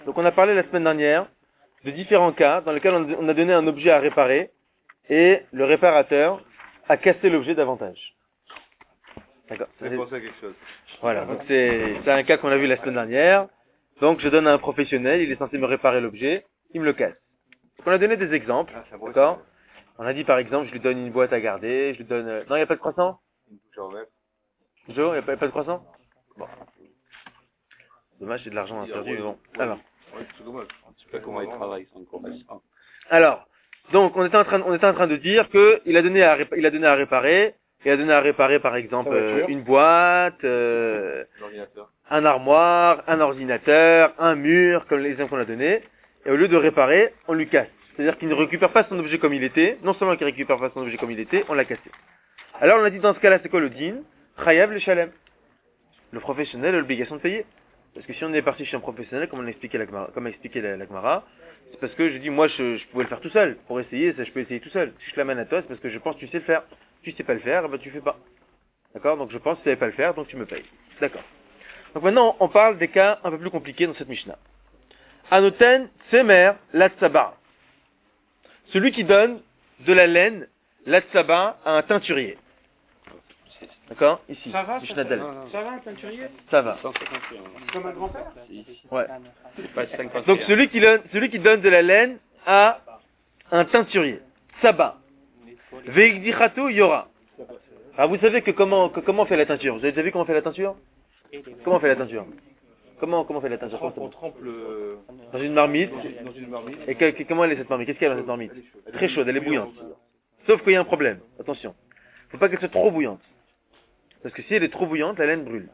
Donc on a parlé la semaine dernière de différents cas dans lesquels on a donné un objet à réparer et le réparateur a cassé l'objet davantage. D'accord. J'ai pensé à quelque chose. Voilà, donc c'est un cas qu'on a vu la semaine dernière. Donc je donne à un professionnel, il est censé me réparer l'objet, il me le casse. Donc on a donné des exemples, d'accord. On a dit par exemple, je lui donne une boîte à garder, je lui donne... Non, il n'y a pas de croissant? Joe, il n'y a pas de croissant? Bon. Dommage, c'est de l'argent perdu, mais bon. Alors. Je sais pas comment il travaille sans croissant. Alors, donc on était en train de dire que il a donné à réparer, par exemple une boîte, un armoire, un ordinateur, un mur, comme les exemples qu'on a donnés, et au lieu de réparer, on lui casse. C'est-à-dire qu'il ne récupère pas son objet comme il était, non seulement qu'il ne récupère pas son objet comme il était, on l'a cassé. Alors on a dit dans ce cas-là, c'est quoi le din? Chayav le shalem. Le professionnel a l'obligation de payer. Parce que si on est parti chez un professionnel, comme a expliqué la Gemara, c'est parce que je dis, moi je pouvais le faire tout seul. Pour essayer, ça je peux essayer tout seul. Si je te l'amène à toi, c'est parce que je pense que tu sais le faire. Si tu sais pas le faire, ben tu fais pas. D'accord? Donc je pense que tu savais pas le faire, donc tu me payes. D'accord. Donc maintenant, on parle des cas un peu plus compliqués dans cette Mishnah. Anoten, Tsemer, Latsaba. Celui qui donne de la laine, Latsaba, à un teinturier. D'accord? Ici. Ça va, Mishnah Dalet. Ça va, un teinturier? Ça va. Comme un grand-père? Ouais. Donc celui qui donne de la laine à un teinturier. Saba. Veigdichato yora. Alors vous savez que comment fait la teinture? Vous avez déjà vu comment fait la teinture? Comment fait la teinture? Comment fait la teinture? On trempe le... Dans une marmite. Dans une marmite. Et comment elle est cette marmite? Qu'est-ce qu'il y a dans cette marmite? Très chaude, elle est bouillante. Sauf qu'il y a un problème. Attention. Faut pas qu'elle soit trop bouillante. Parce que si elle est trop bouillante, la laine brûle.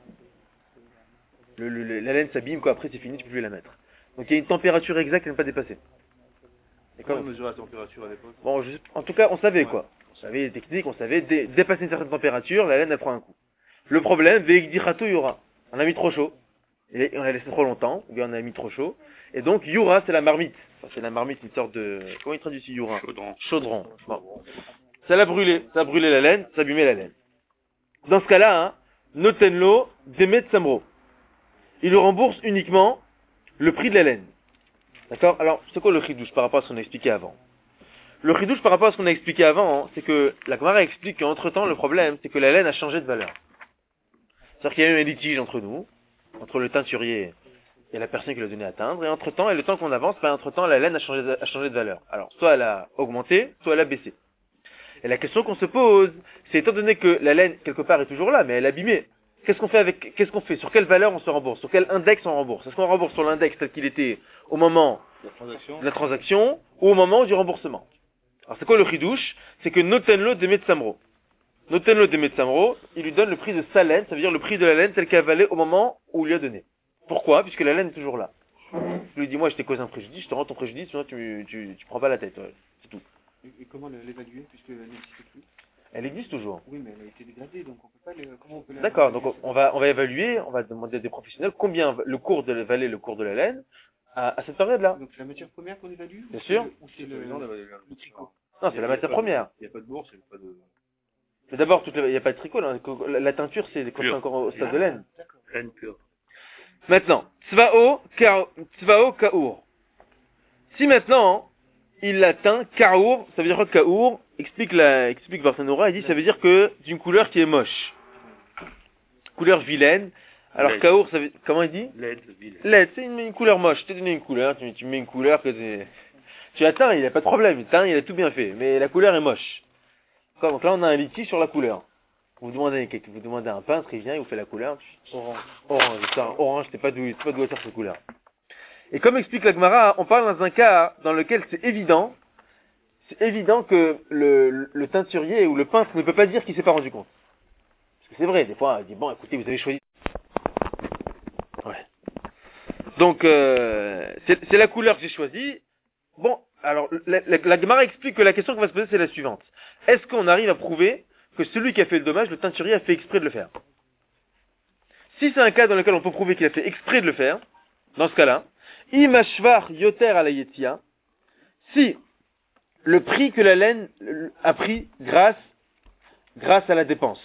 La laine s'abîme, quoi. Après c'est fini, tu peux plus la mettre. Donc il y a une température exacte à ne pas dépasser. Comment on mesure la température à l'époque? Bon, en tout cas, on savait quoi. On savait les techniques, on savait dépasser une certaine température, la laine elle prend un coup. Le problème, veigdichato yura. On a mis trop chaud. Et on a laissé trop longtemps, ou bien on a mis trop chaud. Et donc yura, c'est la marmite. Enfin, c'est la marmite, une sorte de... Comment il traduit ici yura? Chaudron. Bon. Ça l'a brûlé. Ça a brûlé la laine, ça a abîmé la laine. Dans ce cas-là, hein, notenlo demet samro. Il lui rembourse uniquement le prix de la laine. D'accord? Alors, c'est quoi le chidouche par rapport à ce qu'on a expliqué avant? Le chidouche par rapport à ce qu'on a expliqué avant, hein, c'est que la Gemara explique qu'entre temps, le problème, c'est que la laine a changé de valeur. C'est-à-dire qu'il y a eu un litige entre nous, entre le teinturier et la personne qui l'a donné à teindre, et entre temps, et le temps qu'on avance, entre temps, la laine a changé de valeur. Alors, soit elle a augmenté, soit elle a baissé. Et la question qu'on se pose, c'est étant donné que la laine, quelque part, est toujours là, mais elle est abîmée. Qu'est-ce qu'on fait? Sur quelle valeur on se rembourse? Sur quel index on rembourse? Est-ce qu'on rembourse sur l'index tel qu'il était au moment de la transaction, ou au moment du remboursement? Alors c'est quoi le chidouche? C'est que notenlo demet samro. Notenlo demet samro, il lui donne le prix de sa laine, ça veut dire le prix de la laine tel qu'elle valait au moment où il lui a donné. Pourquoi? Puisque la laine est toujours là. Je lui dis, moi je t'ai causé un préjudice, je te rends ton préjudice, sinon tu prends pas la tête, ouais. C'est tout. Et comment l'évaluer, puisque elle n'existe plus? Elle existe toujours. Oui, mais elle a été dégradée, donc on peut pas comment on peut D'accord, donc on va évaluer, on va demander à des professionnels combien valait le cours de la laine à cette période-là. Donc c'est la matière première qu'on évalue? Bien sûr. Ou c'est le tricot? Non, c'est la matière première. Il n'y a pas de bourse, il n'y a pas de... Mais d'abord, il n'y a pas de tricot, là. La teinture, c'est quand c'est encore au stade de laine. Laine pure. Maintenant, Tzvao Kaour. Si maintenant, il l'a teint Kaour, ça veut dire quoi Kaour? Explique Barthénora, il dit ça veut dire que d'une couleur qui est moche. Couleur vilaine. Alors Laide. Kaour, ça veut, comment il dit? Laide, vilaine. Laide, c'est une couleur moche. Je t'ai donné une couleur, tu mets une couleur que tu as teint, il n'a pas de problème. Il a tout bien fait, mais la couleur est moche. Donc là, on a un litige sur la couleur. Vous demandez à un peintre, il vient, il vous fait la couleur. Orange, c'est pas d'où sort cette couleur. Et comme explique la Gemara, on parle dans un cas dans lequel c'est évident que le teinturier ou le peintre ne peut pas dire qu'il s'est pas rendu compte. Parce que c'est vrai, des fois, il dit, bon, écoutez, vous avez choisi. Ouais. Donc, c'est la couleur que j'ai choisie. Bon, alors, la Gemara explique que la question qu'on va se poser, c'est la suivante. Est-ce qu'on arrive à prouver que celui qui a fait le dommage, le teinturier, a fait exprès de le faire? Si c'est un cas dans lequel on peut prouver qu'il a fait exprès de le faire, dans ce cas-là, imashvar yoter à la yetia, si le prix que la laine a pris grâce à la dépense,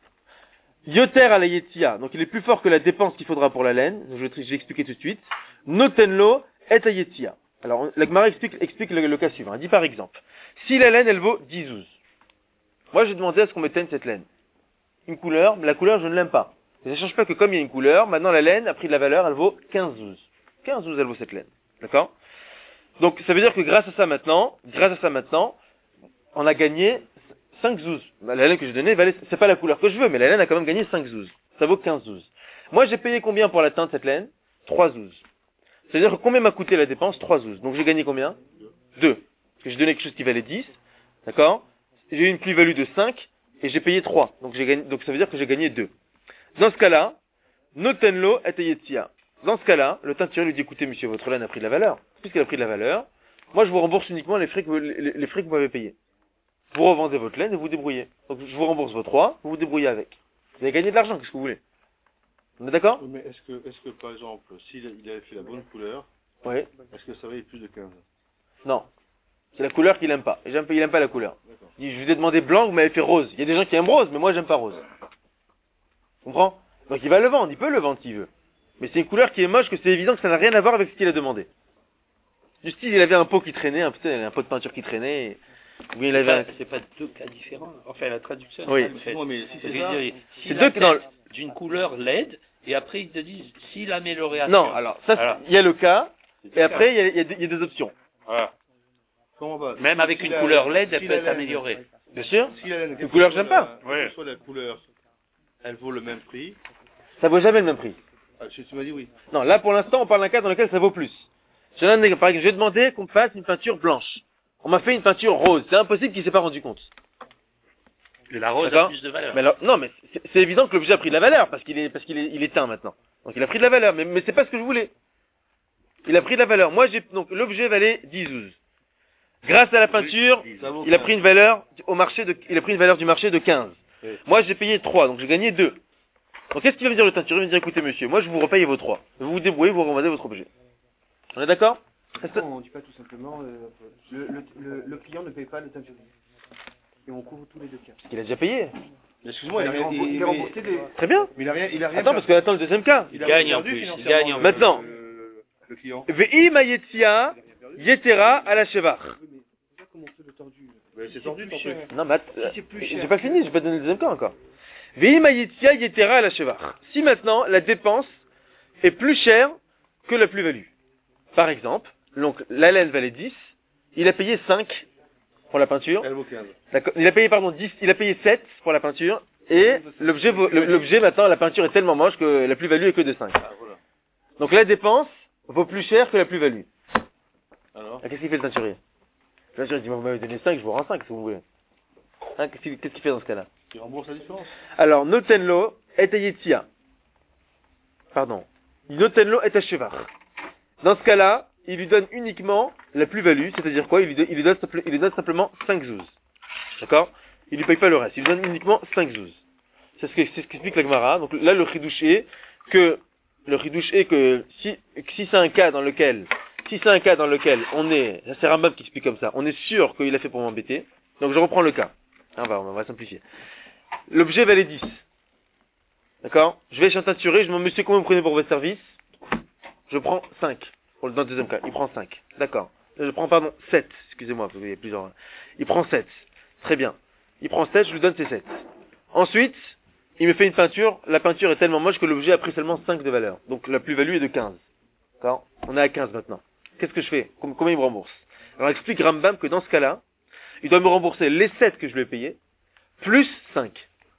yoter à la yetia, donc il est plus fort que la dépense qu'il faudra pour la laine, je vais expliquer tout de suite, notenlo et Yetzia. Alors, la Gemara explique le cas suivant. Elle dit par exemple, si la laine, elle vaut 10 zouz. Moi, j'ai demandé à ce qu'on m'éteigne cette laine. Une couleur, mais la couleur, je ne l'aime pas. Mais ça ne change pas que comme il y a une couleur, maintenant la laine a pris de la valeur, elle vaut 15 zouz. 15 zouz, elle vaut cette laine. D'accord? Donc, ça veut dire que grâce à ça maintenant, on a gagné 5 zouz. La laine que j'ai donnée, c'est pas la couleur que je veux, mais la laine a quand même gagné 5 zouz. Ça vaut 15 zouz. Moi, j'ai payé combien pour l'atteindre cette laine? 3 zouz. C'est-à-dire que combien m'a coûté la dépense? 3 zouz. Donc j'ai gagné combien? 2. Parce que j'ai donné quelque chose qui valait 10. D'accord? J'ai eu une plus-value de 5 et j'ai payé 3. Donc ça veut dire que j'ai gagné 2. Dans ce cas-là, notenlo et yetzia. Dans ce cas-là, le teinturier lui dit, écoutez, monsieur, votre laine a pris de la valeur. Puisqu'elle a pris de la valeur, moi je vous rembourse uniquement les frais que vous m'avez payés. Vous revendez votre laine et vous vous débrouillez. Donc je vous rembourse vos 3, vous vous débrouillez avec. Vous avez gagné de l'argent, qu'est-ce que vous voulez? On est d'accord? Mais est-ce que par exemple, s'il avait fait la bonne couleur, Oui. est-ce que ça valait plus de 15? Non. C'est la couleur qu'il aime pas. Et il aime pas la couleur. D'accord. Il dit, je vous ai demandé blanc, vous m'avez fait rose. Il y a des gens qui aiment rose, mais moi j'aime pas rose. Tu comprends? Donc il va le vendre, il peut le vendre s'il veut. Mais c'est une couleur qui est moche, que c'est évident que ça n'a rien à voir avec ce qu'il a demandé. Du style, il avait un pot qui traînait, un pot de peinture qui traînait, et... ou bien il avait C'est pas deux cas différents. Enfin, la traduction, Oui. c'est fait. Non, mais si Je c'est veux ça, dire, C'est s'il deux qui dans le- d'une couleur laide, et après ils te disent s'il améliorait à Non, alors, ça, Voilà. il y a le cas, C'est et après, il y a des options. Voilà. comment va? Même avec Si une la- couleur laide, elle si peut la être laine- améliorée. Bien sûr. Si la laine, Une couleur que j'aime pas. quelle que soit la couleur, elle vaut le même prix. Ça vaut jamais le même prix. Ah, tu m'as dit oui. Non, là, pour l'instant, on parle d'un cas dans lequel ça vaut plus. Je donne un exemple. Par exemple, j'ai demandé qu'on me fasse une peinture blanche. On m'a fait une peinture rose. C'est impossible qu'il ne s'est pas rendu compte. Et la rose a D'accord. plus de valeur. Mais alors, non, mais c'est évident que l'objet a pris de la valeur, parce qu'il est teint maintenant. Donc il a pris de la valeur, mais c'est pas ce que je voulais. Il a pris de la valeur. Moi, donc l'objet valait 10 zouz. Grâce à la peinture, Ça vaut il a 15. pris une valeur il a pris une valeur du marché de 15. Oui. Moi, j'ai payé 3, donc j'ai gagné 2. Donc qu'est-ce qu'il va me dire le teinturier? Il va me dire, écoutez monsieur, moi je vous repaye vos 3. Vous vous débrouillez, vous revendez votre objet. On est d'accord? Pourquoi on ne dit pas tout simplement le client ne paye pas le teinturier. Et on couvre tous les deux cas. Parce qu'il a déjà payé. Mais excuse-moi, il a rien. Il est remboursé des... Très bien. Mais il a rien. Attends, parce que attends le deuxième cas. Il a gagne rien en perdu plus, financièrement, il gagne en le- Maintenant. le client. Ve'i mayetzia yetera à la shevach. Oui, mais regarde comment on fait le tordu. Mais c'est tordu, plus ton truc. cher. Non, mais Si c'est plus cher. j'ai pas fini, j'ai pas donné le deuxième cas encore. Ve'i mayetzia yetera à la shevach. Si maintenant la dépense est plus chère que la plus-value. Par exemple, donc la laine valait 10, il a payé 5 pour la peinture. Elle vaut 15. D'accord. Il a payé 10, il a payé 7 pour la peinture. Et l'objet maintenant, la peinture est tellement moche que la plus-value est que de 5. Ah, voilà. Donc la dépense vaut plus cher que la plus-value. Alors? Ah, qu'est-ce qu'il fait le teinturier? Le teinturier dit, vous m'avez donné 5, je vous rends 5 si vous voulez. Hein, qu'est-ce qu'il fait dans ce cas-là? Tu rembourses la différence. Alors, notenlo et yetzia. Pardon. Notenlo et shevar. Dans ce cas-là, il lui donne uniquement la plus-value, c'est-à-dire quoi? Il lui donne simplement 5 zouz. D'accord? Il lui paye pas le reste. Il lui donne uniquement 5 zouz. C'est ce qu'explique la Gemara. Donc là, le chidouche est que si c'est un cas dans lequel on est, c'est Rambam qui explique comme ça, on est sûr qu'il a fait pour m'embêter. Donc je reprends le cas. On va simplifier. L'objet valait 10. D'accord? Je vais chez un teinturier, je me dis, monsieur, combien vous prenez pour votre service? Je prends 5. Dans le deuxième cas, il prend 5. D'accord. Je prends, 7. Excusez-moi, il y a plusieurs. Il prend 7. Très bien. Il prend 7, je lui donne ses 7. Ensuite, il me fait une peinture. La peinture est tellement moche que l'objet a pris seulement 5 de valeur. Donc la plus-value est de 15. D'accord? On est à 15 maintenant. Qu'est-ce que je fais? Combien il me rembourse? Alors explique Rambam que dans ce cas-là, il doit me rembourser les 7 que je lui ai payés, plus 5.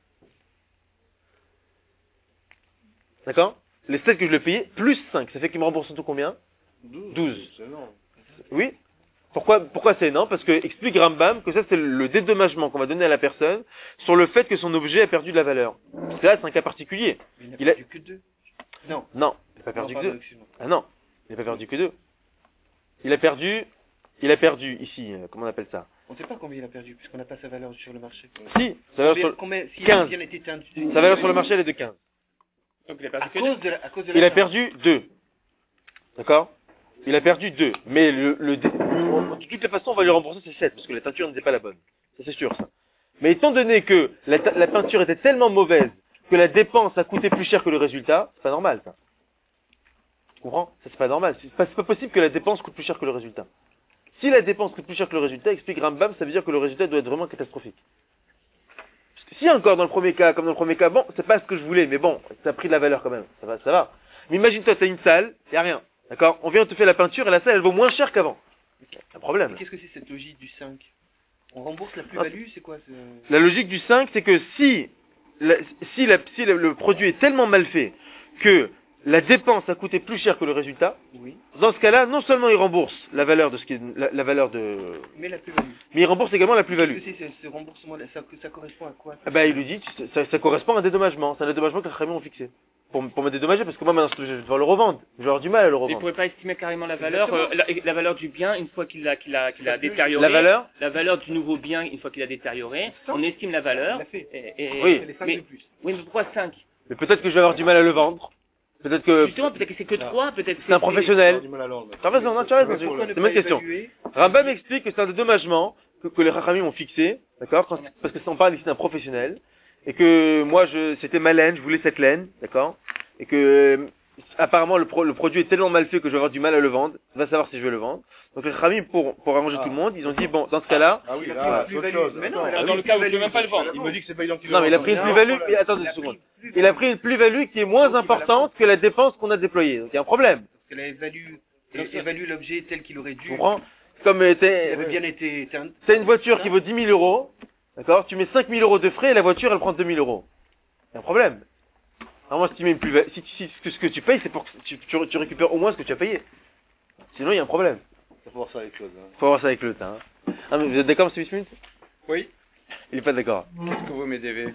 D'accord? Les 7 que je lui ai payés, plus 5. Ça fait qu'il me rembourse en tout combien? 12. C'est énorme. Oui. Pourquoi c'est énorme? Parce que explique Rambam que ça c'est le dédommagement qu'on va donner à la personne sur le fait que son objet a perdu de la valeur. Parce que là c'est un cas particulier. Il n'a Il a- perdu que 2. Non. Non, il n'a pas perdu Non, que pardon, 2. excuse-moi. Ah non, il n'a pas perdu que 2. Il a perdu ici, comment on appelle ça? On ne sait pas combien il a perdu, puisqu'on n'a pas sa valeur sur le marché. Si, sa valeur sur, Si 15. il a été teint- sa valeur sur le marché elle est de 15. Donc il a à perdu que cause de la, à cause de Il la a perdu 2. D'accord? Il a perdu 2. Mais de toutes les façons, on va lui rembourser ses 7, parce que la teinture n'était pas la bonne. Ça, c'est sûr, ça. Mais étant donné que la peinture était tellement mauvaise que la dépense a coûté plus cher que le résultat, c'est pas normal, ça. Tu comprends? Ça, c'est pas normal. C'est pas possible que la dépense coûte plus cher que le résultat. Si la dépense coûte plus cher que le résultat, explique Rambam, ça veut dire que le résultat doit être vraiment catastrophique. Parce que si encore dans le premier cas, comme dans le premier cas, bon, c'est pas ce que je voulais, mais bon, ça a pris de la valeur quand même. Ça va, ça va. Mais imagine-toi, t'as une salle, y a rien. D'accord? On vient, on te fait la peinture et la salle, elle vaut moins cher qu'avant. Un problème. Qu'est-ce que c'est cette logique du 5? On rembourse la plus-value, c'est quoi La logique du 5, c'est que si le produit est tellement mal fait que la dépense a coûté plus cher que le résultat, Oui. dans ce cas-là, non seulement il rembourse la valeur de ce qui est, la valeur de, Mais la plus-value. mais il rembourse également la plus-value. Qu'est-ce que c'est ce remboursement là, ça correspond à quoi? Ah bah, il lui dit, ça correspond à un dédommagement. C'est un dédommagement que les Chachamim ont fixé. Pour me dédommager, parce que moi, maintenant, je vais devoir le revendre. Je vais avoir du mal à le Il ne revendre. pourrait pas estimer carrément la valeur, la valeur du bien une fois qu'il l'a détérioré. La valeur Du nouveau bien une fois qu'il a détérioré. On estime la valeur. Il a fait. Oui. Les 5 mais, de plus. oui, mais pourquoi 5? Mais peut-être que je vais avoir du mal à le vendre. Peut-être que, Justement, peut-être que c'est que 3, peut-être c'est un professionnel. Du mal à l'ordre. T'as raison, non, tu as raison. Pourquoi ne C'est ma pas question. évaluer? Rambam explique que c'est un dédommagement que les Chachamim ont fixé, d'accord, parce que si on parle ici d'un professionnel, et que moi c'était ma laine, je voulais cette laine, d'accord, et que apparemment le produit est tellement mal fait que je vais avoir du mal à le vendre, va savoir si je vais le vendre. Donc les Chachamim, pour arranger tout le monde, ils ont dit bon, dans ce cas-là, Ah oui, Il a là, pris c'est la autre chose. plus-value. Mais non, Attends. elle a Dans le cas où je ne peux même pas le vendre. Il me dit que c'est pas identique. non mais il a pris une plus-value, mais attendez une seconde. Il a pris une plus-value qui est moins importante que la dépense qu'on a déployée. Donc il y a un problème. Parce qu'elle a évalué l'objet tel qu'il aurait dû. Tu comprends? Comme Il avait bien été éteint. t'as une voiture qui vaut 10 000 euros, d'accord, tu mets 5 000 euros de frais et la voiture elle prend 2 000 euros. Il y a un problème. Normalement, si tu mets une plus-value, si ce que tu payes, c'est pour que tu récupères au moins ce que tu as payé. Sinon, il y a un problème. Faut voir ça avec Claude. Hein. Faut voir ça avec le temps. Hein. Ah, mais vous êtes d'accord, M. Smith? Oui. Il est pas d'accord. Qu'est-ce que vous me devez?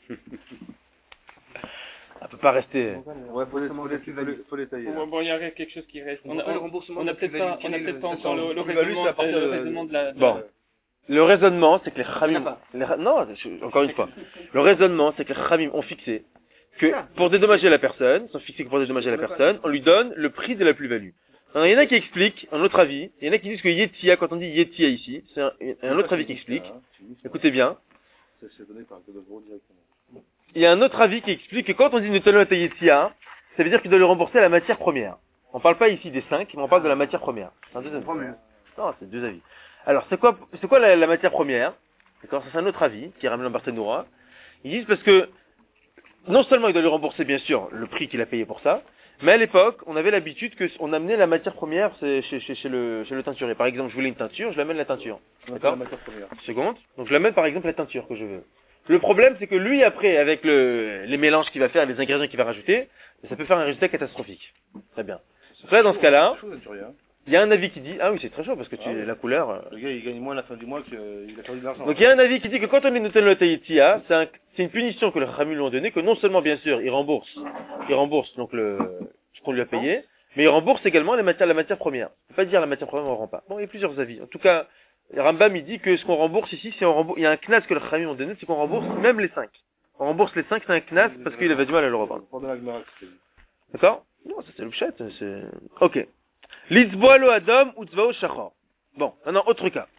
On peut pas rester. Ouais, faut détailler. là. Bon, il y a quelque chose qui reste. On n'a pas le remboursement. On n'a de peut-être plus-value. pas, Quel est encore le plus-value, c'est à partir de- raisonnement de la... Bon. Le raisonnement, c'est que les Chachamim, pas. non, encore une fois. Le raisonnement, c'est que les Chachamim ont fixé que pour dédommager la personne, ils ont fixé que pour dédommager la personne, on lui donne le prix de la plus-value. Alors, il y en a qui expliquent un autre avis, il y en a qui disent que Yetia, quand on dit Yetia ici, c'est un autre avis qui explique. Écoutez bien. C'est donné par Claude Gros directement. Il y a un autre avis qui explique que quand on dit Netanot Yetia, ça veut dire qu'il doit lui rembourser la matière première. On parle pas ici des 5, mais on parle de la matière première. C'est un deuxième avis. Non, c'est deux avis. Alors, c'est quoi la matière première? D'accord, ça c'est un autre avis, qui ramène en Barthénoura. Ils disent parce que, non seulement il doit lui rembourser, bien sûr, le prix qu'il a payé pour ça, mais à l'époque, on avait l'habitude qu'on amenait la matière première chez le teinturier. Par exemple, je voulais une teinture, je l'amène la teinture. D'accord? La matière première. Seconde. Donc, je l'amène par exemple la teinture que je veux. Le problème, c'est que lui, après, avec les mélanges qu'il va faire, les ingrédients qu'il va rajouter, ça peut faire un résultat catastrophique. Très bien. Donc là, dans ce cas-là, il y a un avis qui dit, ah oui, c'est très chaud parce que la couleur. Le gars, il gagne moins à la fin du mois qu'il a perdu de l'argent. Donc il y a un avis qui dit que quand on est Netanot Yetia, c'est une punition que le Chachamim lui ont donnée, que non seulement, bien sûr, il rembourse donc ce qu'on lui a payé, mais il rembourse également la matière première. On peut pas dire la matière première, on ne rend pas. Bon, il y a plusieurs avis. En tout cas, Rambam, il dit que ce qu'on rembourse ici, il y a un knas que le Chachamim ont donné, c'est qu'on rembourse même les 5. On rembourse les 5, c'est un knas parce qu'il avait du mal à le revendre. Pendant la Gemara, c'était dit. D'accord? Non, ça c'est le pshat, c'est... Ok. Litzboalo Adam ou Tzvao Shachor. Bon, maintenant, autre cas.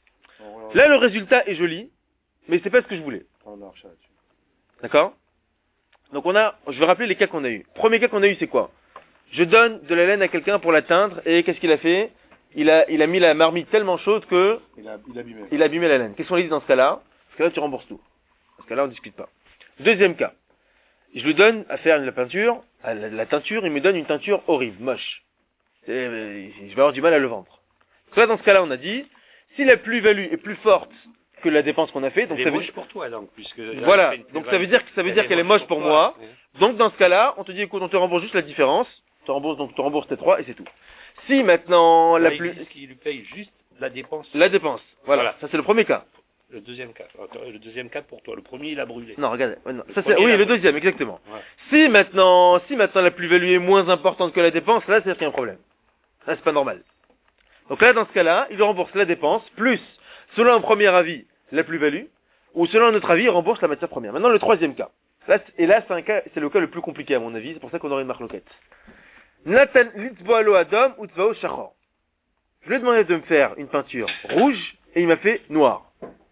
Là, le résultat est joli, mais c'est pas ce que je voulais. On a marché là-dessus. D'accord? Donc je vais rappeler les cas qu'on a eu. Premier cas qu'on a eu, c'est quoi? Je donne de la laine à quelqu'un pour la teindre, et qu'est-ce qu'il a fait? Il a mis la marmite tellement chaude que Il a abîmé. il a abîmé la laine. Qu'est-ce qu'on lui dit dans ce cas-là? Parce que là, tu rembourses tout. Parce que là, on discute pas. Deuxième cas. Je lui donne à faire la peinture, la teinture, il me donne une teinture horrible, moche. Je vais avoir du mal à le vendre. Donc là, dans ce cas-là, on a dit, si la plus-value est plus forte que la dépense qu'on a fait, donc Elle ça est veut moche pour toi, donc, puisque... voilà. Donc ça veut dire qu'elle est moche pour moi. Donc dans ce cas-là, on te dit, écoute, on te rembourse juste la différence. Tu rembourses tes 3 et c'est tout. Si maintenant Là, il dit qu'il lui paye juste la dépense. la dépense. Voilà. Voilà. Ça c'est le premier cas. Le deuxième cas. Le deuxième cas pour toi. Le premier, il a brûlé. Non, regardez. Ouais, non. Ça, premier, oui, là, le oui. deuxième, exactement. Ouais. Si maintenant la plus-value est moins importante que la dépense, là, c'est qu'il y a un problème. Là, c'est pas normal. Donc là, dans ce cas-là, il rembourse la dépense, plus, selon un premier avis, la plus-value, ou selon un autre avis, il rembourse la matière première. Maintenant, le troisième cas. Là, c'est le cas le plus compliqué, à mon avis. C'est pour ça qu'on aurait une marloquette. Nathan litzboalo adam ou tzvao shachor. Je lui ai demandé de me faire une peinture rouge, et il m'a fait noir.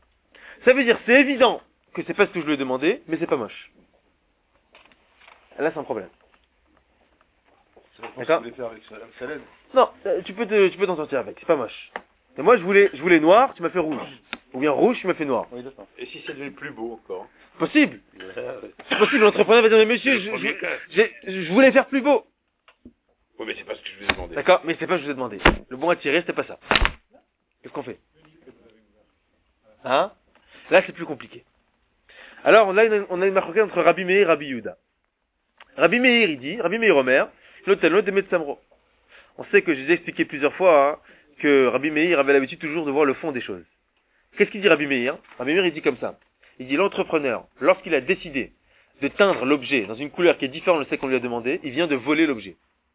Ça veut dire, c'est évident que c'est pas ce que je lui ai demandé, mais c'est pas moche. Là, c'est un problème. C'est pas ce D'accord. qu'il voulait faire avec sa laine. Non, tu peux t'en sortir avec, c'est pas moche. Et moi, je voulais noir, tu m'as fait rouge. Ou bien rouge, tu m'as fait noir. Oui, d'accord. Et si ça devenait plus beau encore? Possible. C'est possible, l'entrepreneur va dire, mais monsieur, je voulais faire plus beau. Oui, mais c'est pas ce que je vous ai demandé. D'accord, mais c'est pas ce que je vous ai demandé. Le bon à tirer, c'était pas ça. Qu'est-ce qu'on fait? Hein? Là, c'est plus compliqué. Alors, là, on a une marque entre Rabbi Meir et Rabbi Yehuda. Rabbi Meir, il dit, Rabbi Meir Omer, l'autel de Metsamro. On sait que j'ai expliqué plusieurs fois hein, que Rabbi Meir avait l'habitude toujours de voir le fond des choses. Qu'est-ce qu'il dit Rabbi Meir? Rabbi Meir, il dit comme ça. Il dit l'entrepreneur, lorsqu'il a décidé de teindre l'objet dans une couleur qui est différente de celle qu'on lui a demandé, il vient de voler l'objet.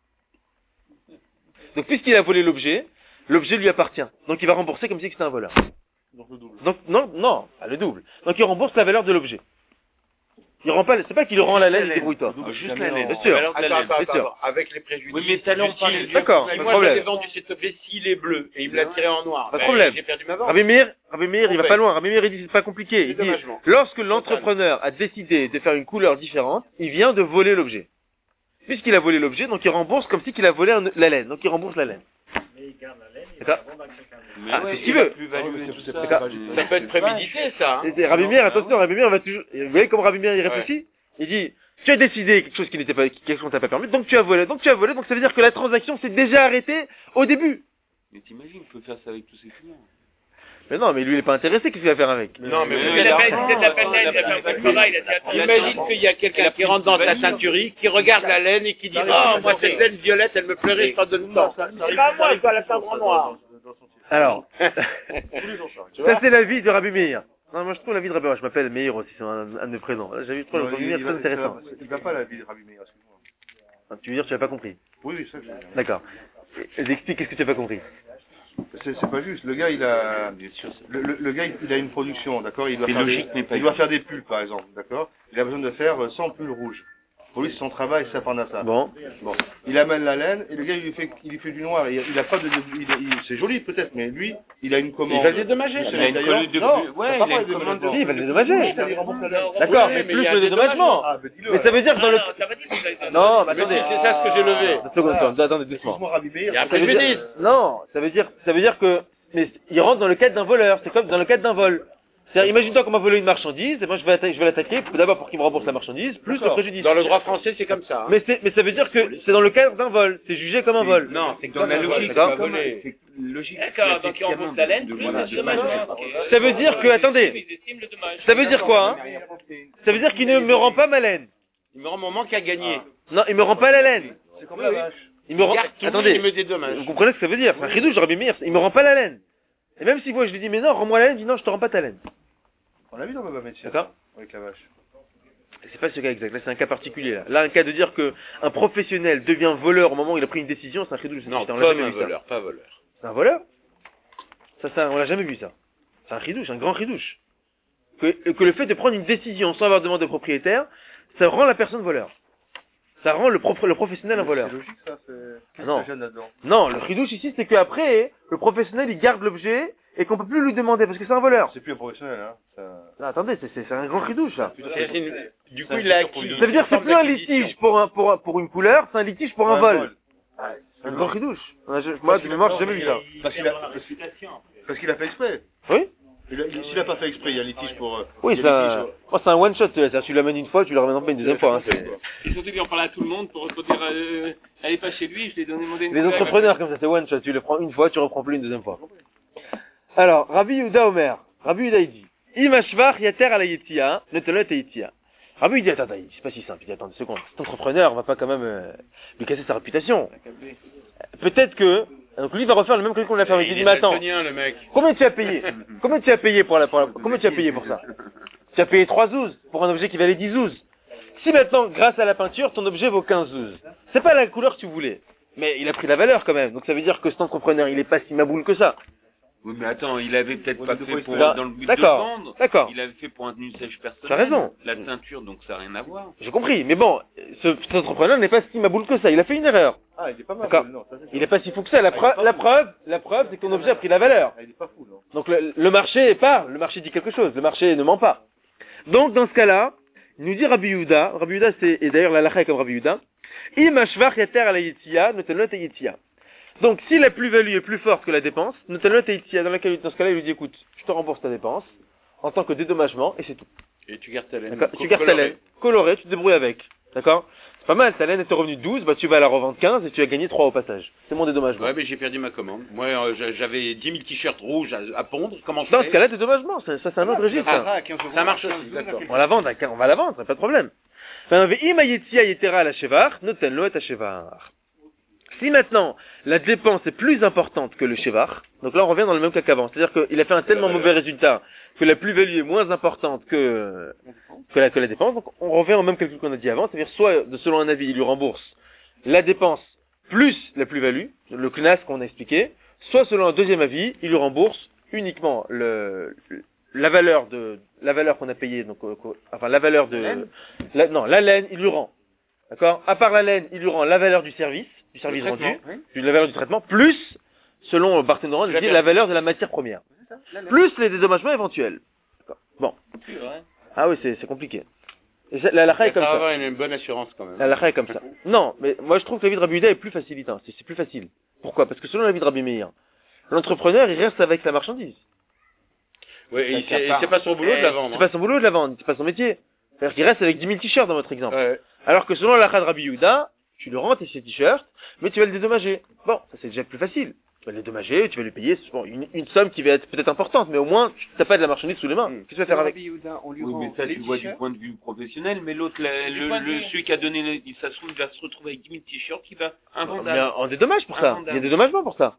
Donc, puisqu'il a volé l'objet lui appartient. Donc, il va rembourser comme si c'était un voleur. Donc le double. Donc, non, pas le double. Donc, il rembourse la valeur de l'objet. Il rend pas, c'est pas qu'il rend la laine, débrouille-toi. Juste la laine. Bien sûr. Attends, avec les préjudices. Oui, mais tout à l'heure, on parlait du... D'accord, pas de Moi, problème. j'avais vendu cet objet s'il est bleu, et il me l'a tiré en noir. Pas de problème. J'ai perdu ma vente. Rabbi Meir, il va pas loin. Rabbi Meir, il dit c'est pas compliqué. Il dit, Dédommagement. lorsque l'entrepreneur a décidé de faire une couleur différente, il vient de voler l'objet. Puisqu'il a volé l'objet, donc il rembourse comme si qu'il a volé la laine. Donc il rembourse la laine. D'accord. Mais Ah, ouais, c'est ce qu'il veut. C'est D'accord. Ça peut être prémédité, ça. Hein. Et Rabbi Meir, attention, Rabbi Meir va toujours, vous voyez comme Rabbi Meir il réfléchit? Il dit, tu as décidé quelque chose qui n'était pas, quelque chose qu'on t'a pas permis, donc tu as volé, donc ça veut dire que la transaction s'est déjà arrêtée au début. Mais t'imagines, il peut faire ça avec tous ses clients. Mais non, mais lui il est pas intéressé, qu'est-ce qu'il va faire avec? Non, mais Il a fait la peine, il a fait un peu de travail, il a dit attends. imagine qu'il y a quelqu'un qui rentre dans sa ceinturie, qui regarde la laine et qui dit oh, moi cette laine violette, elle me plairait, je t'en donne tant. C'est pas moi, je dois la teindre en noir. Alors, Tous les jours, ça. ça c'est l'avis de Rabbi Meir. Non, moi je trouve l'avis de Rabbi Meir, je m'appelle Meir aussi, c'est un de mes prénoms. Là, j'ai vu trop le Rabbi Meir, très intéressant. Il va pas la vie de Rabbi Meir, excuse-moi. Ah, tu veux dire, tu n'as pas compris? Oui, c'est ça que je veux dire. D'accord. Explique, qu'est-ce que tu n'as pas compris? C'est pas juste. Le gars, il a, le gars, il a une production, d'accord? Il doit C'est faire logique, mais pas il doit faire des pulls, par exemple, d'accord? Il a besoin de faire 100 pulls rouges. Pour lui, c'est son travail, ça prend à ça. Bon. Bon. Il amène la laine, et le gars, il lui fait du noir. Il a pas de, c'est joli, peut-être, mais lui, il a une commande. Il va le dédommager. Il a une commande de Non, plus. Ouais, ça va il a pas une le commande de Si, il va le dédommager. Il rembourse la laine. D'accord, Oui, mais mais plus il y a le des dédommagement. Ah, ben dis-le. Mais ça veut dire que dans le... Ça va dire que vous avez... Non, mais attendez. C'est ça ce que j'ai levé. Une seconde, attendez doucement. Excuse-moi, Rabbi Meir. Il y a un Ça veut dire- préjudice. Non, ça veut dire que, mais il rentre dans le cadre d'un voleur, c'est comme dans le cadre d'un vol. C'est-à-dire, imagine-toi qu'on m'a volé une marchandise, et moi je vais l'attaquer, d'abord pour qu'il me rembourse la marchandise, plus le préjudice. Dans le droit français, c'est comme ça. Hein. Mais ça veut dire que c'est dans le cadre d'un vol, c'est jugé comme un vol. Non, c'est que dans la logique, D'accord. c'est pas volé. C'est logique. D'accord, donc il rembourse la laine, plus le dommage. Ça veut dire que, attendez, Il estime le dommage. ça veut dire quoi, hein? Ça veut dire qu'il ne me rend pas ma laine. Il me rend mon manque à gagner. Non, il me rend pas la laine. C'est comme la vache. Il me rend, Regarde tout, attendez, il me dédommage. vous comprenez ce que ça veut dire? C'est un chidouche, j'aurais bien mis, il me rend pas la laine. Et même si moi je lui dis, mais non, rends-moi la laine, il dit non, je te rends pas ta laine. On l'a vu dans Baba Metzia. D'accord? Avec la vache. C'est pas ce cas exact, là c'est un cas particulier là. Là un cas de dire que un professionnel devient voleur au moment où il a pris une décision, c'est un chidouche. Non, On l'a comme jamais un vu ça. voleur, pas voleur. C'est un voleur? On l'a jamais vu ça. C'est un chidouche, un grand chidouche. Que le fait de prendre une décision sans avoir demande de propriétaire, ça rend la personne voleur. Ça rend le professionnel un voleur. C'est logique, ça, c'est. Qu'est-ce Non. que j'aime là-dedans? Non, le chidouche ici c'est qu'après, le professionnel il garde l'objet et qu'on peut plus lui demander parce que c'est un voleur. C'est plus un professionnel, hein. Ça... Là, attendez, c'est un grand chidouche là. Du coup, il l'a acquis. Ça veut dire que c'est plus un litige pour une couleur, c'est un litige pour un vol. C'est Un grand chidouche. Moi, de mémoire, j'ai jamais vu ça. Parce qu'il a fait exprès. Oui? S'il a pas fait exprès, il y a un litige pour. Oui, il y c'est a un, litige, oh, c'est un one shot, ça. Tu l'amènes une fois, tu le ramènes pas une deuxième fois. Hein, c'est... Et surtout qu'il en parle à tout le monde pour dire allez pas chez lui, je l'ai demandé une Les fois, entrepreneurs comme ça, c'est one shot. Tu le prends une fois, tu reprends plus une deuxième fois. Alors, Rabbi Yehuda Omer. Rabbi Yehuda il dit, Imashvach yater ala yetia, netelot yetia. Rabbi il dit, attends, c'est pas si simple. Il dit, attends, 2 secondes. Cet entrepreneur, on va pas quand même lui casser sa réputation. Peut-être que, donc lui il va refaire le même truc qu'on l'a fait. Il dit, mais attends, le mec. combien tu as payé? Combien tu as payé combien tu as payé pour ça? Tu as payé 3 zouz pour un objet qui valait 10 zouz. Si maintenant, grâce à la peinture, ton objet vaut 15 zouz, c'est pas la couleur que tu voulais. Mais il a pris la valeur quand même. Donc ça veut dire que cet entrepreneur, il est pas si maboule que ça. Oui, mais attends, il avait peut-être pas fait pour, Là, dans le but de d'accord, vendre. d'accord. Il avait fait pour un usage personnel. T'as raison. La teinture, donc ça n'a rien à voir. J'ai compris. Mais bon, cet entrepreneur n'est pas si maboule que ça. Il a fait une erreur. Ah, il est pas mal. D'accord. Non, ça, c'est Il est pas si fou que ça. La preuve, c'est que ton objet a pris la valeur. Ah, il est pas fou, non. Donc le marché parle. Le marché dit quelque chose. Le marché ne ment pas. Donc dans ce cas-là, il nous dit Rabbi Yehuda, et d'ailleurs la lacha est comme Rabbi Yehuda, Im hashvach yater ala yetziya, noten lot yetziya. Donc, si la plus-value est plus forte que la dépense, noten lot yetziya, dans ce cas-là, il lui dit, écoute, je te rembourse ta dépense, en tant que dédommagement, et c'est tout. Et tu gardes ta laine. D'accord? Tu gardes ta laine, colorée, tu te débrouilles avec. D'accord? C'est pas mal, ta laine était revenue 12, bah tu vas la revendre 15 et tu as gagné 3 au passage. C'est mon dédommagement. Ouais, mais j'ai perdu ma commande. Moi, j'avais 10 000 t-shirts rouges à pondre. Comment je Dans fais ce cas-là, dédommagement, ça c'est un autre registre. ça. Ça marche aussi, d'accord. On va la vendre, on va la vendre, pas de problème. Si maintenant, la dépense est plus importante que le shevar, donc là on revient dans le même cas qu'avant, c'est-à-dire qu'il a fait un tellement mauvais résultat que la plus-value est moins importante que la dépense, donc on revient au même calcul qu'on a dit avant, c'est-à-dire soit, selon un avis, il lui rembourse la dépense plus la plus-value, le CNAS qu'on a expliqué, soit selon un deuxième avis, il lui rembourse uniquement la valeur qu'on a payée, donc, enfin la valeur de, la laine, il lui rend. D'accord? À part la laine, il lui rend la valeur du service rendu, la valeur du traitement, plus, selon Barthénoran, il dit la valeur de la matière première. Plus les dédommagements éventuels. D'accord. Bon. Ah oui, c'est compliqué. Et la lacha est comme ça. Ça va avoir une bonne assurance quand même. La lacha est comme ça. Non, mais moi je trouve que la vie de Rabbi Yehuda est plus facilitant. C'est plus facile. Pourquoi? Parce que selon la vie de Rabbi Meir, l'entrepreneur, il reste avec la marchandise. Oui, c'est pas son boulot de la vendre. C'est pas son boulot de la vendre, c'est pas son métier. C'est-à-dire qu'il reste avec 10 000 t-shirts dans votre exemple. Ouais. Alors que selon la lacha de Rabbi Yehuda, tu le rends ses t-shirts, mais tu vas le dédommager. Bon, ça c'est déjà plus facile. Tu vas le dédommager, tu vas lui payer une somme qui va être peut-être importante, mais au moins, tu n'as pas de la marchandise sous les mains. Qu'est-ce que tu vas faire avec? Oui, mais ça, tu vois du point de vue professionnel, mais l'autre, celui qui a donné, ça se trouve, il va se retrouver avec 10 000 t-shirts qui va invendable. On dédommage pour ça. Il y a des dédommagements pour ça.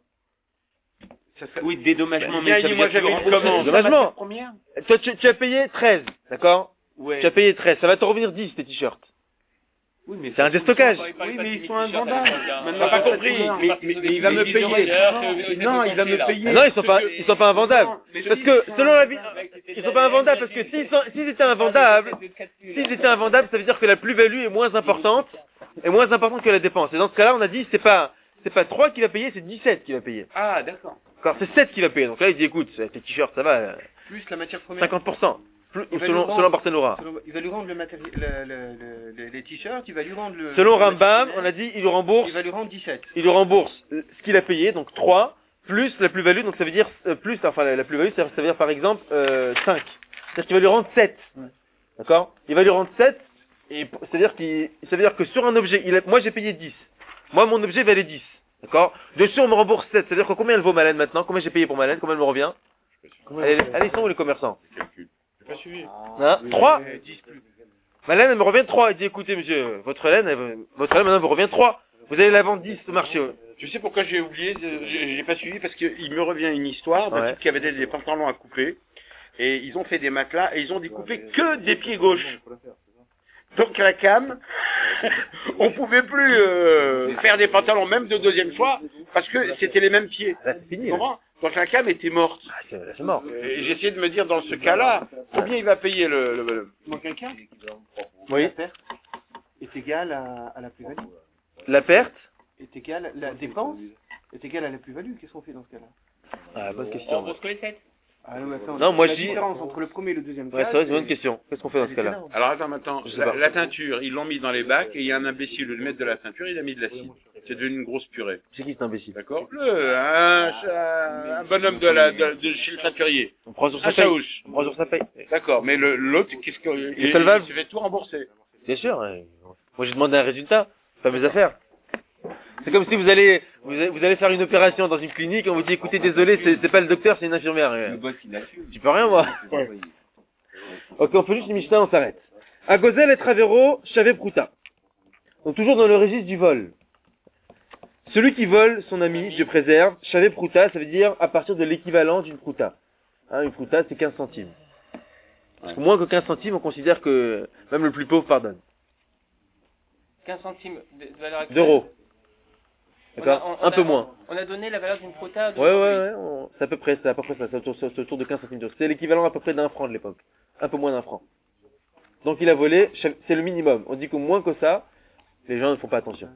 Oui, dédommagement, mais ça veut dire j'avais une commande. Dédommagement. Toi, tu as payé 13, d'accord? Ouais. Tu as payé 13, ça va te revenir 10, tes t-shirts. Oui, mais C'est un déstockage. Oui, mais ils sont invendables. On n'a pas compris, mais il va me payer. Non, il va me payer. Non, ils sont pas invendables. Parce que, selon la vie, ils sont pas invendables parce que s'ils étaient invendables, ça veut dire que la plus-value est moins importante que la dépense. Et dans ce cas-là, on a dit, c'est pas 3 qui va payer, c'est 17 qui va payer. Ah, d'accord. D'accord, c'est 7 qui va payer. Donc là, il dit, écoute, tes t-shirts, ça va, Plus la matière première. 50%. Il va Selon lui rendre- Barthénora. Il va lui rendre le matériel, les t-shirts, il va lui rendre le... Selon le Rambam, matériel, on a dit, il va lui rendre 17. lui rembourse ce qu'il a payé, donc 3, plus la plus-value, donc ça veut dire, la plus-value, ça veut dire par exemple, 5. C'est-à-dire qu'il va lui rendre 7. D'accord? Il va lui rendre 7, et ça veut dire que sur un objet, moi j'ai payé 10. Moi, mon objet valait 10. D'accord? Dessus, on me rembourse 7. C'est-à-dire que combien elle vaut ma laine maintenant? Combien j'ai payé pour ma laine? Combien elle me revient? Allez, ils sont où les commerçants? Pas suivi. Hein? 3? Ma laine, elle me revient 3. Il dit, écoutez, monsieur, votre laine maintenant vous revient 3. Vous allez la vendre 10 au marché. Tu sais pourquoi j'ai oublié, j'ai pas suivi, parce qu'il me revient une histoire d'un type qui avait des pantalons à couper, et ils ont fait des matelas, et ils ont découpé que des pieds gauches. Donc la cam, on pouvait plus faire des pantalons même de deuxième choix, parce que c'était les mêmes pieds. Là, c'est fini. Tu comprends? Donc la cam était morte. C'est mort. Et j'ai essayé de me dire, dans ce cas-là, combien il va payer le... Il manque quelqu'un? Oui. La perte est égale à la plus-value. La perte? Est égale, la dépense est égale à la plus-value. Qu'est-ce qu'on fait dans ce cas-là? Ah, bonne On question. rembourse que les 7. Ah non, attends, Non, moi, la je dis- différence entre le premier et le deuxième Ouais, cas, c'est vrai, c'est une bonne question. Qu'est-ce qu'on fait dans ce cas-là? énorme. Alors attends, maintenant, Je sais pas. la teinture, ils l'ont mis dans les bacs, et il y a un imbécile, au lieu de mettre de la teinture, il a mis de l'acide. C'est devenu une grosse purée. C'est qui cet imbécile? D'accord? Un bonhomme de chez le teinturier. On prend sur sa Un paye. chaouche. On prend sur sa paye. D'accord, mais l'autre, qu'est-ce que... Il se le valve. se fait tout rembourser. Bien sûr. Ouais. Moi, j'ai demandé un résultat. C'est pas mes affaires. C'est comme si vous allez faire une opération dans une clinique, on vous dit, écoutez, désolé, c'est pas le docteur, c'est une infirmière. Le boss, il assume. Tu peux rien, moi. Ok, on fait juste une Mishnah, on s'arrête. Agozel et Travero, Chavé Prouta. Donc toujours dans le registre du vol. Celui qui vole son ami, je préserve, Chavé Prouta, ça veut dire à partir de l'équivalent d'une Prouta. Hein, une Prouta, c'est 15 centimes. Parce que moins que 15 centimes, on considère que même le plus pauvre pardonne. 15 centimes de valeur actuelle. D'euros. On D'accord? a- Un peu moins. On a donné la valeur d'une quota de... Ouais, c'est à peu près ça, c'est autour de 15 centimes d'euros. C'est l'équivalent à peu près d'un franc de l'époque. Un peu moins d'un franc. Donc il a volé, c'est le minimum. On dit qu'au moins que ça, les gens ne font pas attention.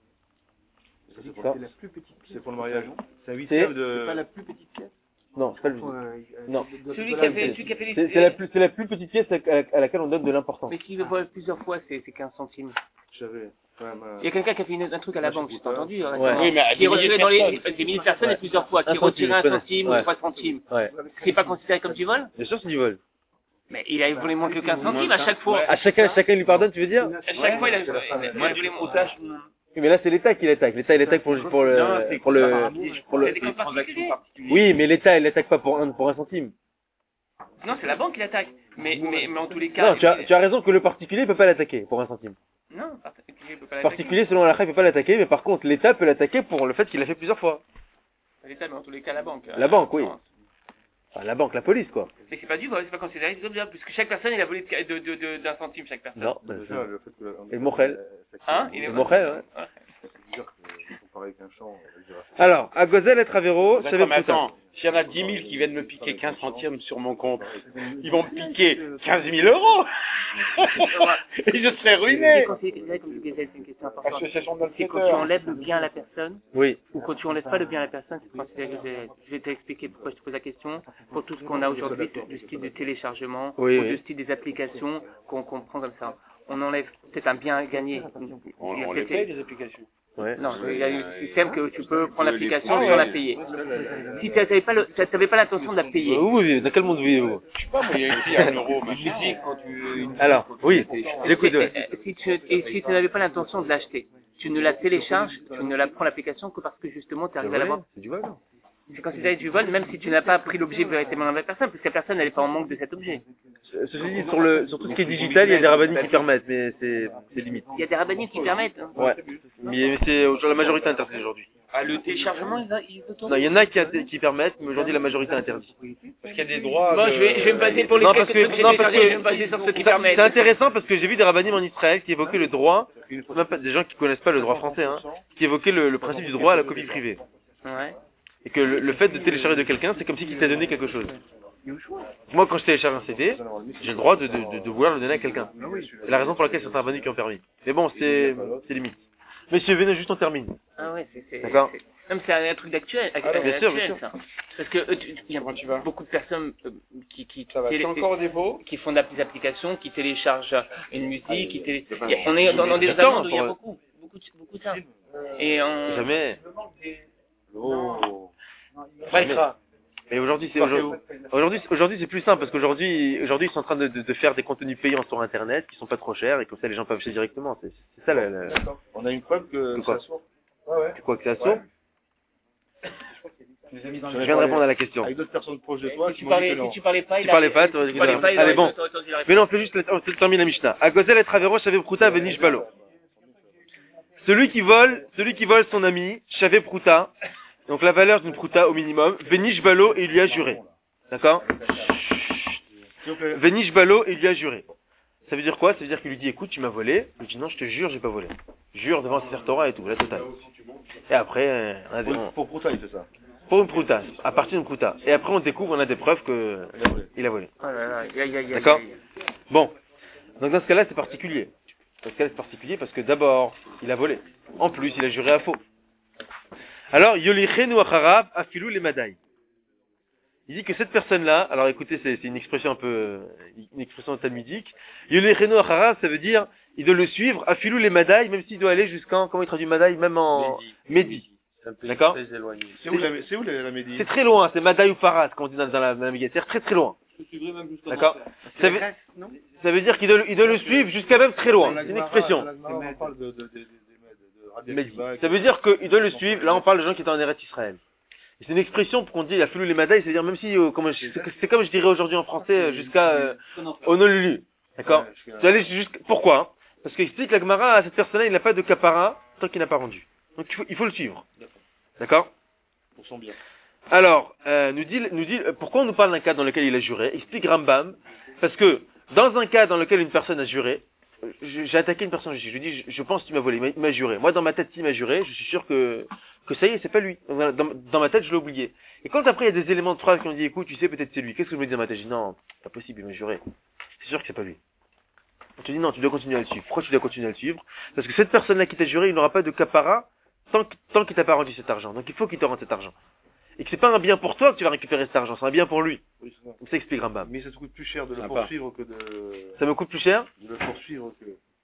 C'est D'accord. la plus petite pièce. C'est pour le mariage. C'est un C'est huitième C'est pas de... la plus petite pièce. Non, c'est pas le Non. Celui qui a fait les... C'est la plus petite pièce à laquelle on donne de l'importance. Mais s'il le vole plusieurs fois, c'est 15 centimes. J'avais... Il y a quelqu'un qui a fait un truc à la banque, j'ai pas entendu. Ouais. Oui, mais Qui est retiré dans personnes. des milliers de personnes et plusieurs fois, qui Un est retiré centime, un centime ou ouais. 3 centimes. Ouais. C'est pas considéré comme du vol? Bien sûr, c'est du vol. Mais il a volé moins que 15 centimes à chaque fois. À chacun lui pardonne, tu veux dire? À chaque fois, il a volé moins. Oui, mais là, c'est l'État qui l'attaque. L'État, il attaque pour le. C'est des cas particuliers. Oui, mais l'État, il l'attaque pas pour un centime. Non, c'est la banque qui l'attaque. Mais en tous les cas. Non, tu as raison que le particulier peut pas l'attaquer pour un centime. Non, le particulier peut pas Le l'attaquer. particulier, selon la il peut pas l'attaquer, mais par contre, l'État peut l'attaquer pour le fait qu'il l'a fait plusieurs fois. L'État, mais en tous les cas, la banque. La banque, oui. Enfin, la banque, la police, quoi. Mais c'est pas du vol, c'est pas considéré comme ça, puisque chaque personne, il a volé d'un centime chaque personne. Non, et le Mochel. Hein? Il est Le Mochel, ouais. Ouais. Alors, à Gozel et Travero, ça Attends, mais attends, s'il y en a 10 000 qui viennent me piquer 15 centimes sur mon compte, ils vont me piquer 15 000 euros. Et je serai ruiné. Comme tu disais, c'est une question importante. Association C'est quand tu d'enquêteurs. enlèves le bien à la personne, Oui. ou quand tu enlèves pas le bien à la personne, c'est considéré. Je vais t'expliquer pourquoi je te pose la question. Pour tout ce qu'on a aujourd'hui, du style du téléchargement, Oui, ou oui. du style des applications qu'on prend comme ça. On enlève peut-être un bien gagné. On les paye, les applications. Ouais. Non, il y a un système que tu peux prendre l'application Ah, sans la ouais. payer. Si tu n'avais pas l'intention de la payer, Oui, dans quel monde vivez-vous? Je sais pas, moi, il y a écrit 1 euro, machin. Alors, oui, j'écoute. si tu n'avais pas l'intention de l'acheter, tu ne la télécharges, tu ne la prends l'application que parce que justement tu arrives à la vendre. C'est du vol. C'est considéré du vol, même si tu n'as pas pris l'objet véritablement de la personne, parce que la personne elle n'est pas en manque de cet objet. Ceci dit, sur tout ce qui est digital, il y a des rabbins qui permettent, mais c'est limite. Il y a des rabbiniques qui permettent. Hein. Ouais. Mais c'est la majorité interdite aujourd'hui. Ah, le téléchargement, il Non, il y en a qui permettent, mais aujourd'hui la majorité interdit. Parce qu'il y a des droits. Bon, je vais me baser pour les Non, quelques parce que- trucs que j'ai non, parce téléchargés, que- je vais me baser sur ceux qui C'est permettent. intéressant parce que j'ai vu des rabbinim en Israël qui évoquaient le droit, même pas des gens qui connaissent pas le droit français, hein, qui évoquaient le principe du droit à la copie privée. Ouais. Et que le fait de télécharger de quelqu'un, c'est comme si il t'a donné quelque chose. Moi, quand je télécharge un CD, j'ai le droit de vouloir le donner à quelqu'un. C'est la raison pour laquelle certains rabbins qui ont permis. Mais bon, c'est limite. Messieurs, venez juste on termine. Ah ouais, c'est. D'accord. Même c'est un truc d'actuel. bien sûr, bien sûr. Ça. Parce que il y a beaucoup de personnes qui Ça va, c'est encore au dépôt. qui font des applications, qui téléchargent une musique, on est dans des Attends, amendes où il y a beaucoup de ça. Et on... Jamais. Oh. Mais aujourd'hui, c'est plus simple parce qu'aujourd'hui, ils sont en train de faire des contenus payants sur Internet qui sont pas trop chers et comme ça les gens peuvent acheter directement. C'est ça On a une preuve que quoi ça sort. Ouais. Tu crois que c'est à sourd? Je viens de répondre à la question. Avec d'autres personnes proches de toi Si qui tu m'ont dit parlais, que non. si tu parlais pas, Tu parlais pas, allez, bon. Mais non, on fait juste, on termine la Mishnah. À Gozel et Travero, Shavé Prouta, Venish Balo. Celui qui vole son ami, Shavé Prouta, donc la valeur d'une Prouta au minimum, Venish Balo et il lui a juré. D'accord? S'il vous plaît. Venish Balo et il lui a juré. Ça veut dire quoi? Ça veut dire qu'il lui dit, écoute, tu m'as volé. Il lui dit, non, je te jure, j'ai pas volé. Jure devant Sefer Torah et tout, la totale. Et après, Pour Prouta, il fait ça. pour une Prouta, à partir d'une Prouta. Et après, on découvre, on a des preuves que il a volé. Oh là là, D'accord? Bon. Donc dans ce cas-là, c'est particulier. Dans ce cas-là, c'est particulier parce que d'abord, il a volé. En plus, il a juré à faux. Alors, Yolichenu acharab afilou les madaï. Il dit que cette personne-là, alors écoutez, c'est une expression un peu, une expression talmudique. Yolichenu acharab, ça veut dire, il doit le suivre, afilou les madaï, même s'il doit aller jusqu'en, comment il traduit madaï, même en Médi. D'accord? C'est où la Médine? C'est très loin, c'est Madaï ou Faras, comme on dit dans la navigation, c'est très très loin. D'accord? Ça veut dire qu'il doit le suivre jusqu'à même très loin. C'est une expression. On parle de Médi. Ça veut dire qu'il doit le suivre, là on parle de gens qui étaient en Eretz Israël. Et c'est une expression pour qu'on dit la filou les Madaï, c'est-à-dire même si, c'est comme je dirais aujourd'hui en français, jusqu'à Honolulu. D'accord? Tu dois aller pourquoi? Hein? Parce qu'il explique la Gemara à cette personne-là, il n'a pas de capara tant qu'il n'a pas rendu. Donc il faut le suivre. D'accord? pour son bien. Alors, nous dit, pourquoi on nous parle d'un cas dans lequel il a juré? Explique Rambam, parce que dans un cas dans lequel une personne a juré, j'ai attaqué une personne, je lui dis, je pense que tu m'as volé, il m'a juré. Moi, dans ma tête, s'il m'a juré, je suis sûr que ça y est, c'est pas lui. Dans ma tête, je l'ai oublié. Et quand après, il y a des éléments de preuve qui ont dit, écoute, tu sais, peut-être c'est lui. Qu'est-ce que je me dis dans ma tête? Je dis, non, c'est pas possible, il m'a juré. C'est sûr que c'est pas lui. On te dit, non, tu dois continuer à le suivre. Pourquoi tu dois continuer à le suivre? Parce que cette personne-là qui t'a juré, il n'aura pas de capara tant qu'il t'a pas rendu cet argent. Donc il faut qu'il te rende cet argent. Et que c'est pas un bien pour toi que tu vas récupérer cet argent, c'est un bien pour lui. Oui, c'est ça. Comme ça explique Rambam. Mais ça te coûte plus cher de le Sympa. poursuivre que Ça me coûte plus cher? de le poursuivre que.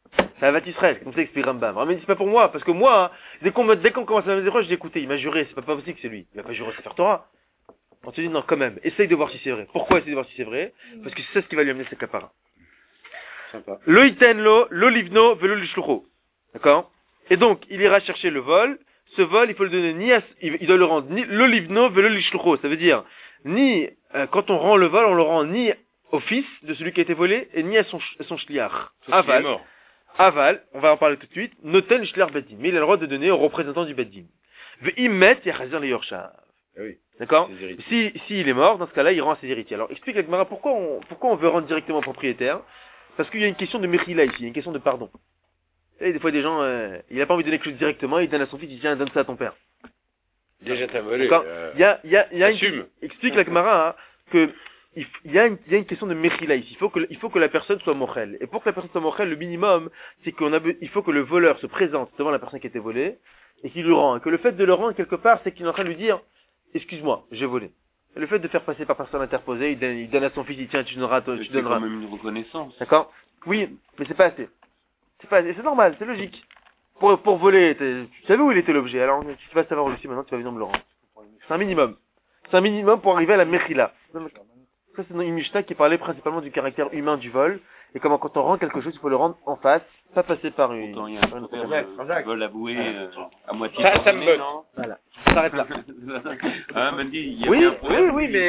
Ça va Israël, comme ça explique Rambam. Rambam dit c'est pas pour moi, parce que moi, dès qu'on commence à me dire, je dis écoutez, il m'a juré, c'est pas possible que c'est lui. Il a pas juré, c'est faire Torah. On te dit non, quand même, essaye de voir si c'est vrai. Pourquoi essayer de voir si c'est vrai? Parce que c'est ça ce qui va lui amener ses capara. Sympa. Lo itenlo, lo livno, velo lishlucho. D'accord? Et donc, il ira chercher le vol. Ce vol, il faut le donner ni à, il doit le rendre ni lo livno, velo lishlucho. Ça veut dire, ni, quand on rend le vol, on le rend ni au fils de celui qui a été volé, et ni à son shliach. Aval. Aval, on va en parler tout de suite. Noten shliach beddin. Mais il a le droit de donner au représentant du beddin. Ve'imet yachazir le yorshav. Oui. D'accord? Si il est mort, dans ce cas-là, il rend à ses héritiers. Alors, explique la Gemara pourquoi on veut rendre directement au propriétaire. Parce qu'il y a une question de mechila ici, il y a une question de pardon. Vous savez, des fois, des gens, il a pas envie de donner quelque chose directement, il donne à son fils, il dit, tiens, donne ça à ton père. Déjà t'as volé. D'accord? Il y a assume. explique la Gemara, que, il y a une question de mechila ici. Il faut que la personne soit mochel. Et pour que la personne soit mochel, le minimum, c'est il faut que le voleur se présente devant la personne qui a été volée, et qu'il lui rend. Et que le fait de le rendre quelque part, c'est qu'il est en train de lui dire, excuse-moi, j'ai volé. Le fait de faire passer par personne interposée, il donne à son fils, il dit tiens, tu donneras. C'est quand même une reconnaissance. D'accord? Oui, mais c'est pas assez. C'est normal, c'est logique. Pour voler, tu savais où il était l'objet, alors tu vas savoir aussi maintenant, tu vas venir me le rendre. C'est un minimum. C'est un minimum pour arriver à la mechila. Ça, c'est une Mishnah qui parlait principalement du caractère humain du vol, et comment quand on rend quelque chose, il faut le rendre en face, pas passer par une... Pourtant, il y a un frère, veulent avouer à moitié. Ça me botte. Voilà. Ça s'arrête là. Hein, Mandy, il y a Oui, bien un problème. oui, mais